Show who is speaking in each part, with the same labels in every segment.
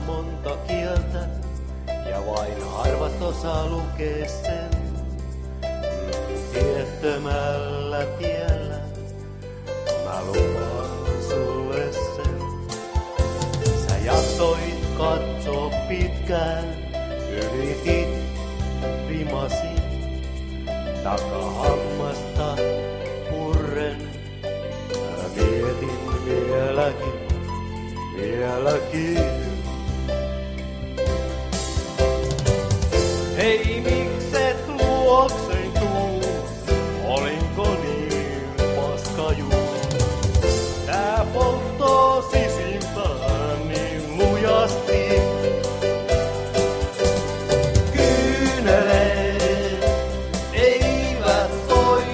Speaker 1: monta kieltä ja vain harvat osaa lukee sen. Tiettömällä tiellä mä lupaan sulle sen. Sä jaksoit katsoo pitkään, ylitit rimasi takahammasta purren. Mä mietin vieläkin. Hei, mikset luokseen tuu, olinko niin paskajuu? Tää polttoo sisimpään niin lujasti. Kyyneleet eivät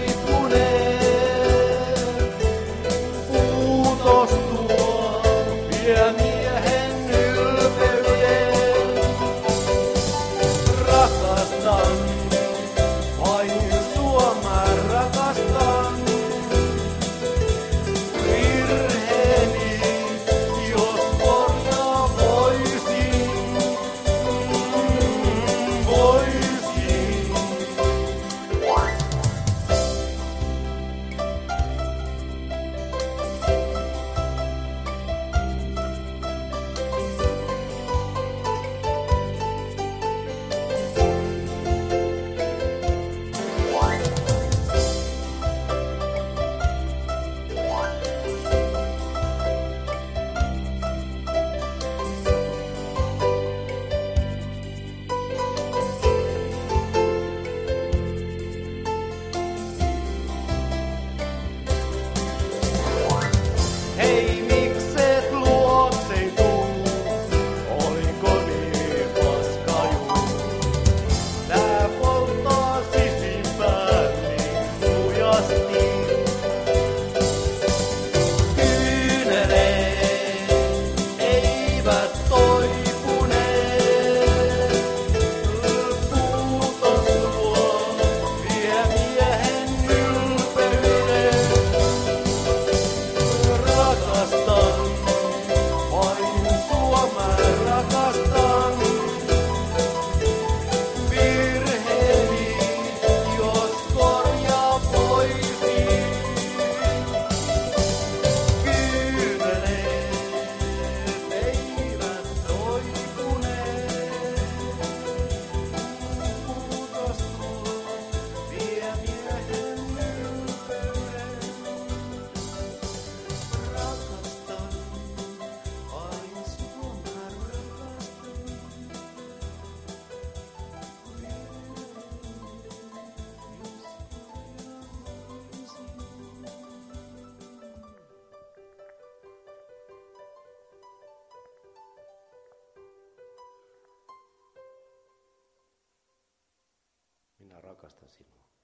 Speaker 1: toipuneet. Puutos tuo vie miehen ylpeyden. Rakastan, vain sua mä rakastan. Virheeni, jos korjaa voisin. Hei, mikset luokseen tuu, olinko niin paskajuu? Tää polttaa sisimpään niin lujasti. Kyyneleet eivät toipuneet. Puutos tuo vie miehen ylpeyden. Rakastan, vain sua mä rakastan. Virheeni, jos korjaa voisin. Kyyneleet eivät toipuneet. Puutos tuo vie miehen ylpeyden. Rakastan, vain sua mä rakastan. Minä rakastan sinua.